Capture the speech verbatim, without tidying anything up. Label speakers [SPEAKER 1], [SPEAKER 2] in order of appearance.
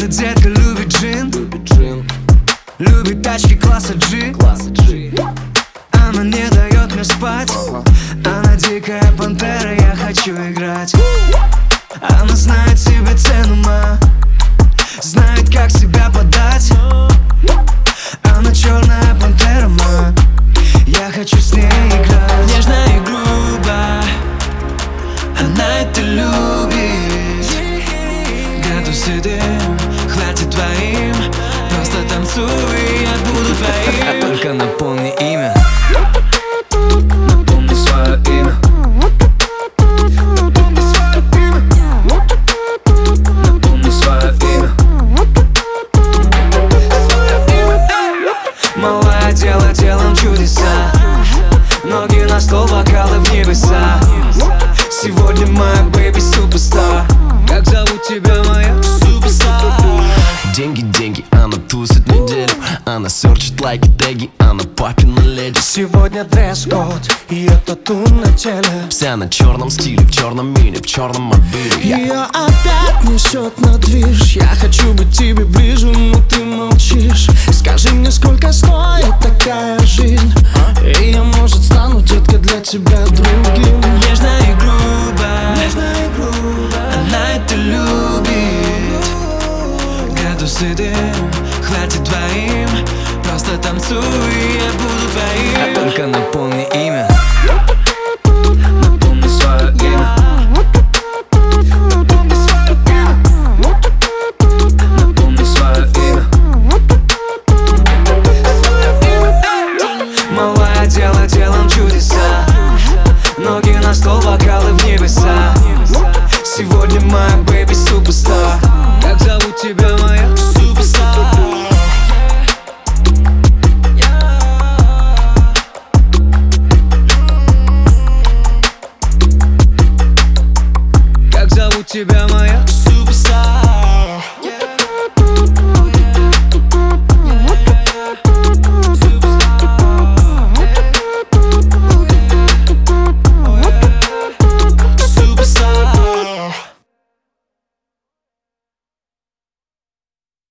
[SPEAKER 1] Эта детка любит джин, любит тачки класса G. Она не дает мне спать, она дикая пантера, я хочу играть. Она знает себе цену, ма, знает, как себя подать. Она черная пантера, ма, я хочу с ней играть. Нежно и грубо, она это любит. Градусы дым, хватит твоим, просто танцуй, я буду твоим. Только напомни имя, напомни свое имя. Напомни свое имя. Напомни свое имя. Малая, дело делом чудеса, ноги на стол, бокалы в небеса. Сегодня моя бэйби суперстар. Как зовут тебя, моя суперстар?
[SPEAKER 2] Деньги, деньги, она тусит неделю. Она серчит лайки, теги, она папина леди.
[SPEAKER 1] Сегодня дресс-код, и это тату на теле.
[SPEAKER 2] Вся на черном стиле, в черном мини, в черном мобиле.
[SPEAKER 1] Ее опять несет на движ. Я хочу быть тебе ближе, но ты молчишь. Скажи мне, сколько стоит такая жизнь, и я, может, стану, детка, для тебя другим. Нежно и грубо, нежно и грубо, она это любит. Градусы дым, хватит двоим, просто танцуй, я буду твоим.
[SPEAKER 2] Только напомни имя.
[SPEAKER 1] Напомни свое имя. Напомни свое имя. Напомни свое имя. Малая, дело делом чудеса, ноги на стол, бокалы в небеса. Сегодня моя бэйби суперстар. Как зовут тебя, моя суперстар? Как зовут тебя, моя суперстар?